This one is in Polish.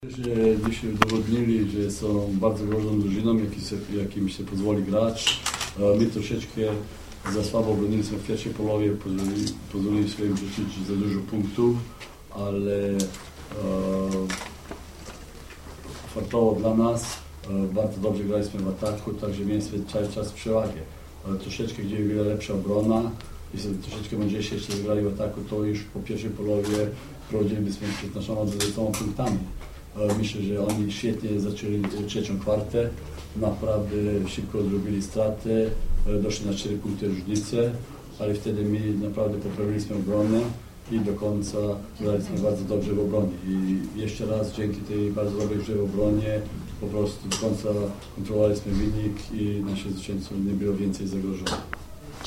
Że dzisiaj udowodnili, że są bardzo groźną drużyną, jakim się pozwoli grać. My troszeczkę za słabo broniliśmy w pierwszej połowie, pozwoliliśmy im rzucić za dużo punktów, ale fartowo dla nas, bardzo dobrze graliśmy w ataku, także mieliśmy cały czas przewagę. Troszeczkę gdzie wiele lepsza obrona, jeśli troszeczkę mądrzejsi jeszcze zagrali w ataku, to już po pierwszej połowie prowadzilibyśmy przed naszą odwróconą punktami. Myślę, że oni świetnie zaczęli trzecią kwartę, naprawdę szybko zrobili straty, doszli na 4 punkty różnicy, ale wtedy my naprawdę poprawiliśmy obronę i do końca graliśmy bardzo dobrze w obronie. I jeszcze raz dzięki tej bardzo dobrej grze w obronie po prostu do końca kontrolowaliśmy wynik i nasze zwycięstwo nie było więcej zagrożone.